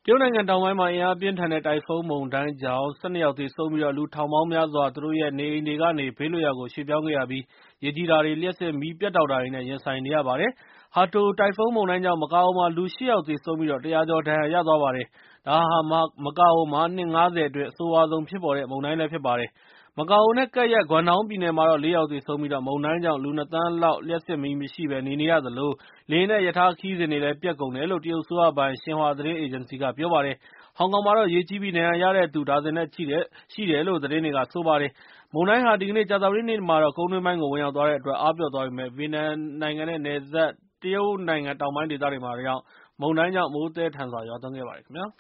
တရုတ်နိုင်ငံတောင်ပိုင်းမှာ အင်အားပြင်းထန်တဲ့ တိုင်ဖုန်းမုန်တိုင်းကြောင့် ၁၂ ယောက်သေဆုံးပြီး လူထောင်ပေါင်းများစွာ သူတို့ရဲ့နေအိမ်တွေကနေ ဘေးလွတ်ရာကို ရွှေ့ပြောင်းခဲ့ရပြီး ရေကြီးတာတွေ၊ လျှပ်စစ်မီးပြတ်တောက်တာတွေနဲ့ ရင်ဆိုင်နေရပါတယ်။ Hato တိုင်ဖုန်းမုန်တိုင်းကြောင့် မကာအိုမှာ လူ ၈ ယောက်သေဆုံးပြီး ၁၀၀ ကျော် ဒဏ်ရာရသွားပါတယ်။ ဒါဟာ မကာအိုမှာ နှစ် ၅၀ အတွင်း အဆိုးရွားဆုံးဖြစ်ပေါ်တဲ့ မုန်တိုင်းလည်းဖြစ်ပါတယ်။ မကာအိုနဲ့ကပ်လျက် Guangdong ပြည်နယ်မှာတော့ ၄ ယောက်သေဆုံးပြီး မုန်တိုင်းကြောင့် လူ ၂ သန်းလောက် လျှပ်စစ်မီးမရှိဘဲ နေနေရသလို လေယာဉ်နဲ့ ရထားခရီးစဉ်တွေလည်း ပျက်ကုန်တယ်လို့ တရုတ်အစိုးရပိုင် ရှင်ဟွာသတင်းအေဂျင်စီက ပြောပါတယ်။ ဟောင်ကောင်မှာတော့ ရေကြီးပြီး ဒဏ်ရာရတဲ့သူ ဒါဇင်နဲ့ချီရှိတယ်လို့ သတင်းတွေက ဆိုပါတယ်။ မုန်တိုင်းဟာ ဒီကနေ့ ကြာသပတေးနေ့မှာတော့ ကုန်းတွင်းပိုင်းကို ဝင်ရောက်သွားတဲ့အတွက် အားပျော့သွားပေမယ့် ဗီယက်နမ်နိုင်ငံနဲ့ နယ်စပ် တရုတ်နိုင်ငံတောင်ပိုင်းဒေသတွေမှာတော့ မုန်တိုင်းကြောင့် မိုးသည်းထန်စွာရွာသွန်းခဲ့ပါတယ်ခင်ဗျာ